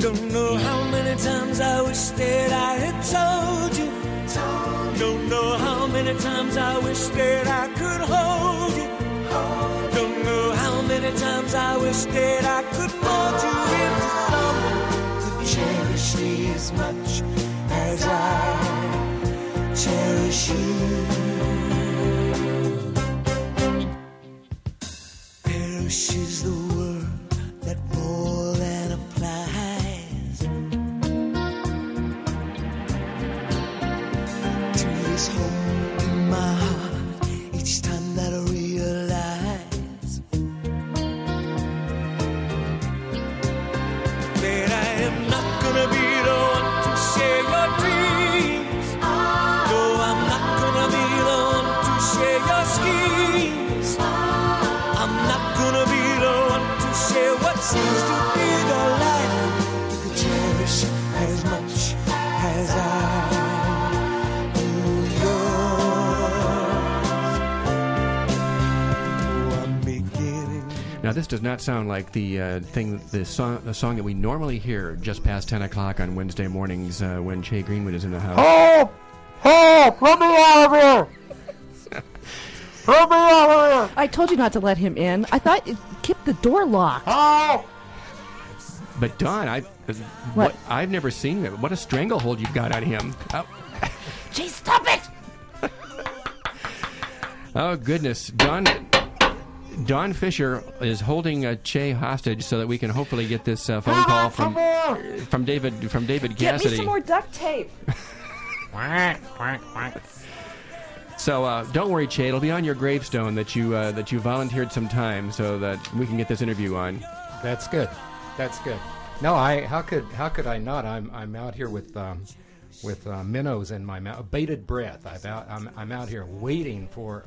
Don't know how many times I wish that I had told you. Don't know how many times I wish that I could hold you. Don't know how many times I wish that I could mold you into someone who cherish me as much as I cherish you. Perishes the word that more than applies to this hope in my heart each time that I realize that I am not gonna be the one to share your dreams. No, I'm not gonna be the one to share your schemes. I'm not gonna be the one to share what seems to be the life you could cherish as much as I do yours. Oh, I'm beginning. Now, this does not sound like the song that we normally hear just past 10 o'clock on Wednesday mornings when Che Greenwood is in the house. Help! Help! Let me out of here! Let me out of here! I told you not to let him in. I thought it kept the door locked. Help! But Don, I've never seen that. What a stranglehold you've got on him. Oh, Gee, stop it! oh goodness, Don Fisher is holding Che hostage so that we can hopefully get this phone call from David Cassidy. Get me some more duct tape. So don't worry, Che. It'll be on your gravestone that you volunteered some time so that we can get this interview on. That's good. That's good. No, how could I not? I'm out here with minnows in my mouth, bated breath. I'm out here waiting for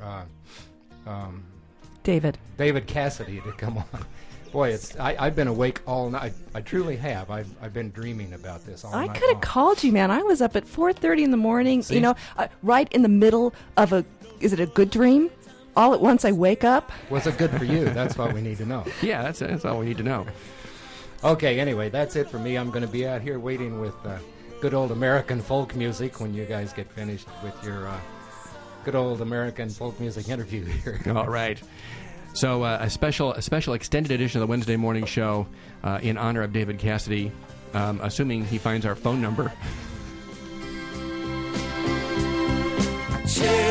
David Cassidy to come on. Boy, I've been awake all night. I truly have. I've been dreaming about this all night. I could have called you, man. I was up at 4:30 in the morning. See? You know, right in the middle of is it a good dream? All at once I wake up. Was it good for you? That's what we need to know. Yeah, that's all we need to know. Okay, anyway, that's it for me. I'm going to be out here waiting with good old American folk music when you guys get finished with your good old American folk music interview here. All right. So a special extended edition of the Wednesday morning show in honor of David Cassidy, assuming he finds our phone number. Che